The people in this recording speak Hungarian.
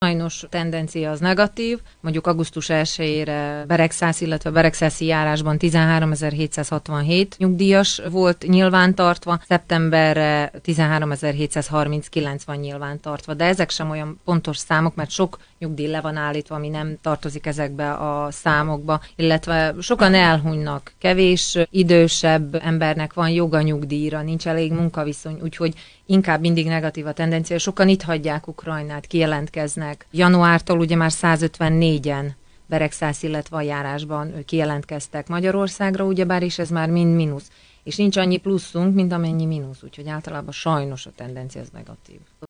Sajnos a tendencia az negatív, mondjuk augusztus 1-ére Beregszász, illetve beregszászi járásban 13.767 nyugdíjas volt nyilvántartva, szeptemberre 13.739 van nyilvántartva, de ezek sem olyan pontos számok, mert sok nyugdíj le van állítva, ami nem tartozik ezekbe a számokba, illetve sokan elhunynak, kevés idősebb embernek van joga nyugdíjra, nincs elég munkaviszony, úgyhogy inkább mindig negatív a tendencia. Sokan itt hagyják Ukrajnát, kijelentkeznek. Januártól ugye már 154-en Beregszász, illetve a járásban kijelentkeztek Magyarországra, ugyebár is ez már mind mínusz. És nincs annyi pluszunk, mint amennyi mínusz, úgyhogy általában sajnos a tendencia az negatív.